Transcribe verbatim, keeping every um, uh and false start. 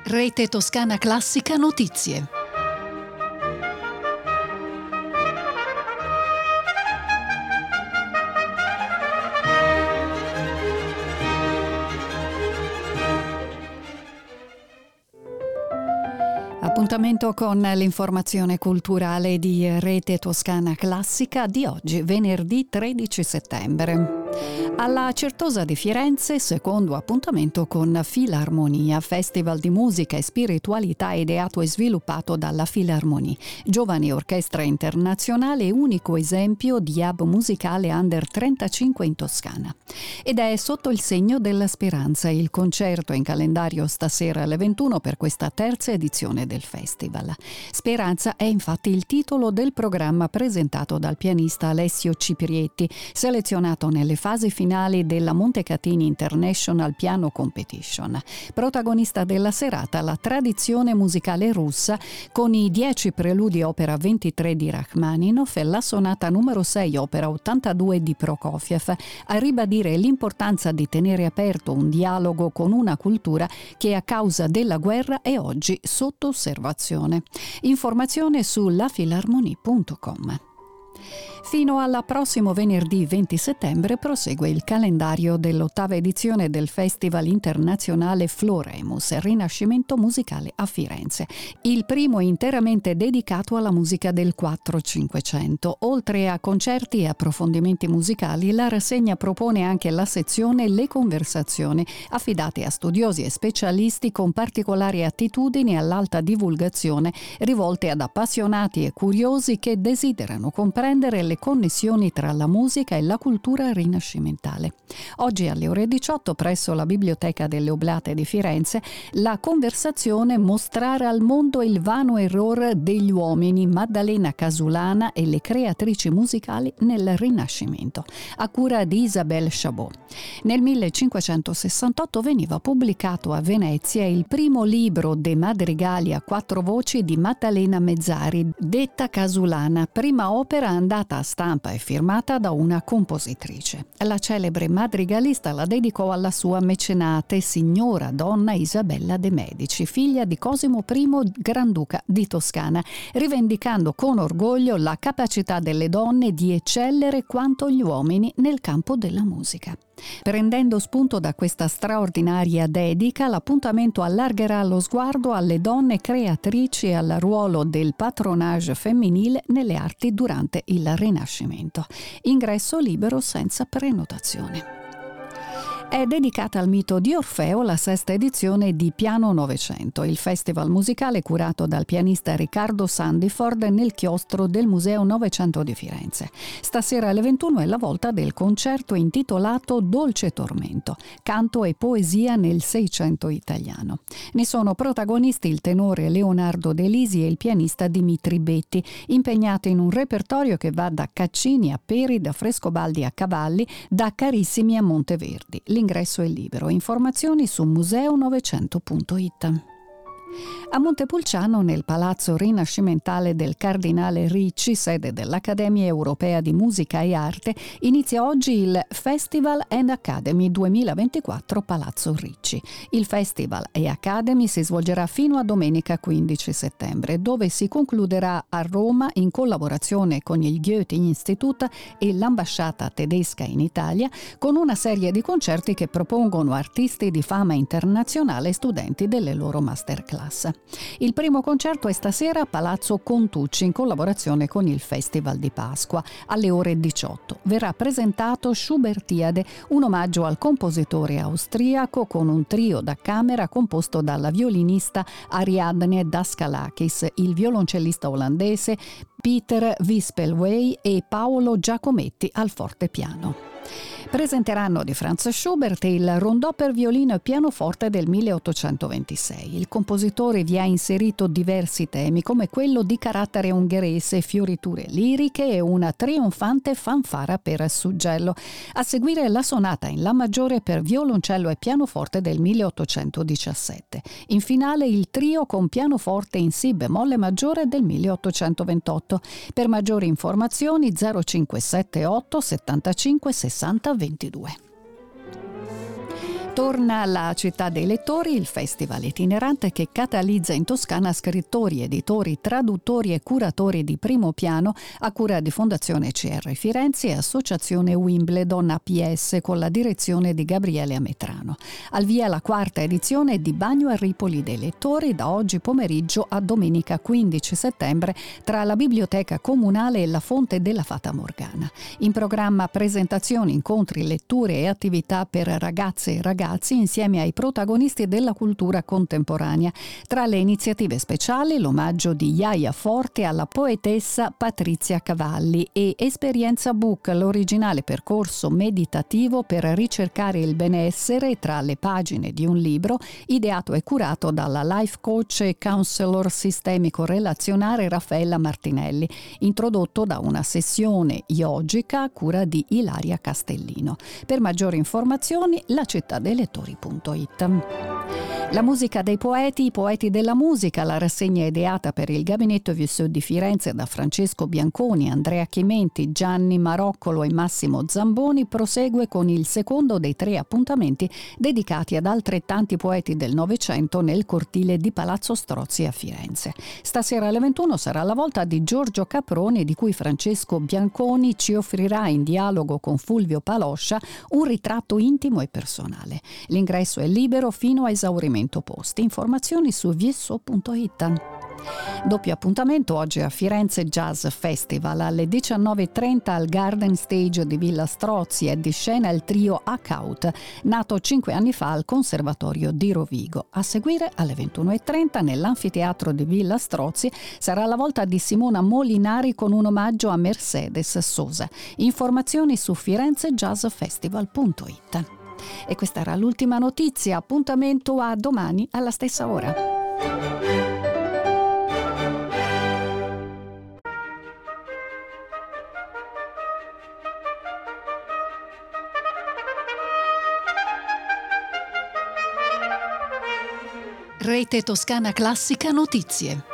Rete Toscana Classica Notizie. Appuntamento con l'informazione culturale di Rete Toscana Classica di oggi, venerdì tredici settembre. Alla Certosa di Firenze, secondo appuntamento con Filarmonia, festival di musica e spiritualità ideato e sviluppato dalla Filarmonie, giovane orchestra internazionale e unico esempio di hub musicale under trentacinque in Toscana. Ed è sotto il segno della speranza il concerto in calendario stasera alle ventuno per questa terza edizione del festival. Speranza è infatti il titolo del programma presentato dal pianista Alessio Ciprietti, selezionato nelle fasi finali della Montecatini International Piano Competition. Protagonista della serata la tradizione musicale russa con i dieci preludi opera ventitré di Rachmaninov e la sonata numero sei opera ottantadue di Prokofiev, a ribadire l'importanza di tenere aperto un dialogo con una cultura che a causa della guerra è oggi sotto osservazione. Informazione su lafilarmonie punto com. Fino al prossimo venerdì venti settembre prosegue il calendario dell'ottava edizione del Festival Internazionale Floremus, Rinascimento musicale a Firenze. Il primo interamente dedicato alla musica del quattrocento-cinquecento. Oltre a concerti e approfondimenti musicali, la rassegna propone anche la sezione Le Conversazioni, affidate a studiosi e specialisti con particolari attitudini all'alta divulgazione, rivolte ad appassionati e curiosi che desiderano comprendere le connessioni tra la musica e la cultura rinascimentale. Oggi alle ore diciotto presso la Biblioteca delle Oblate di Firenze la conversazione Mostrare al mondo il vano errore degli uomini, Maddalena Casulana e le creatrici musicali nel Rinascimento, a cura di Isabelle Chabot. Nel millecinquecentosessantotto veniva pubblicato a Venezia il primo libro de madrigali a quattro voci di Maddalena Mezzari, detta Casulana, prima opera andata a stampa e firmata da una compositrice. La celebre madrigalista la dedicò alla sua mecenate, signora donna Isabella de' Medici, figlia di Cosimo I Granduca di Toscana, rivendicando con orgoglio la capacità delle donne di eccellere quanto gli uomini nel campo della musica. Prendendo spunto da questa straordinaria dedica, l'appuntamento allargherà lo sguardo alle donne creatrici e al ruolo del patronage femminile nelle arti durante il Rinascimento. Ingresso libero senza prenotazione. È dedicata al mito di Orfeo la sesta edizione di Piano Novecento, il festival musicale curato dal pianista Riccardo Sandiford nel chiostro del Museo Novecento di Firenze. Stasera alle ventuno è la volta del concerto intitolato Dolce Tormento, canto e poesia nel Seicento italiano. Ne sono protagonisti il tenore Leonardo De Lisi e il pianista Dimitri Betti, impegnati in un repertorio che va da Caccini a Peri, da Frescobaldi a Cavalli, da Carissimi a Monteverdi. L'ingresso è libero. Informazioni su museo novecento punto it. A Montepulciano, nel Palazzo Rinascimentale del Cardinale Ricci, sede dell'Accademia Europea di Musica e Arte, inizia oggi il Festival and Academy duemilaventiquattro Palazzo Ricci. Il Festival e Academy si svolgerà fino a domenica quindici settembre, dove si concluderà a Roma in collaborazione con il Goethe-Institut e l'ambasciata tedesca in Italia, con una serie di concerti che propongono artisti di fama internazionale e studenti delle loro masterclass. Il primo concerto è stasera a Palazzo Contucci in collaborazione con il Festival di Pasqua. Alle ore diciotto verrà presentato Schubertiade, un omaggio al compositore austriaco con un trio da camera composto dalla violinista Ariadne Daskalakis, il violoncellista olandese Peter Wispelwey e Paolo Giacometti al fortepiano. Presenteranno di Franz Schubert il rondò per violino e pianoforte del milleottocentoventisei. Il compositore vi ha inserito diversi temi come quello di carattere ungherese, fioriture liriche e una trionfante fanfara per suggello. A seguire la sonata in La maggiore per violoncello e pianoforte del milleottocentodiciassette. In finale il trio con pianoforte in si bemolle maggiore del milleottocentoventotto. Per maggiori informazioni zero cinque sette otto settantacinque sessanta ventidue. Torna alla Città dei Lettori, il festival itinerante che catalizza in Toscana scrittori, editori, traduttori e curatori di primo piano a cura di Fondazione C R Firenze e Associazione Wimbledon A P S con la direzione di Gabriele Ametrano. Al via la quarta edizione di Bagno a Ripoli dei Lettori da oggi pomeriggio a domenica quindici settembre tra la Biblioteca Comunale e la Fonte della Fata Morgana. In programma presentazioni, incontri, letture e attività per ragazze e ragazzi insieme ai protagonisti della cultura contemporanea. Tra le iniziative speciali l'omaggio di Jaia Forte alla poetessa Patrizia Cavalli e Esperienza Book, l'originale percorso meditativo per ricercare il benessere tra le pagine di un libro, ideato e curato dalla life coach e counselor sistemico relazionale Raffaella Martinelli, introdotto da una sessione yogica a cura di Ilaria Castellino. Per maggiori informazioni la città dei lettori punto it. La musica dei poeti, i poeti della musica, la rassegna ideata per il Gabinetto Vieux di Firenze da Francesco Bianconi, Andrea Chimenti, Gianni Maroccolo e Massimo Zamboni prosegue con il secondo dei tre appuntamenti dedicati ad altrettanti poeti del Novecento nel cortile di Palazzo Strozzi a Firenze. Stasera alle ventuno sarà la volta di Giorgio Caproni, di cui Francesco Bianconi ci offrirà in dialogo con Fulvio Paloscia un ritratto intimo e personale. L'ingresso è libero fino a esaurimento posti. Informazioni su viesso punto it. Doppio appuntamento oggi a Firenze Jazz Festival. Alle diciannove e trenta al Garden Stage di Villa Strozzi è di scena il trio Acaut, nato cinque anni fa al Conservatorio di Rovigo. A seguire alle ventuno e trenta nell'anfiteatro di Villa Strozzi sarà la volta di Simona Molinari con un omaggio a Mercedes Sosa. Informazioni su firenze jazz festival punto it. E questa era l'ultima notizia. Appuntamento a domani alla stessa ora. Rete Toscana Classica Notizie.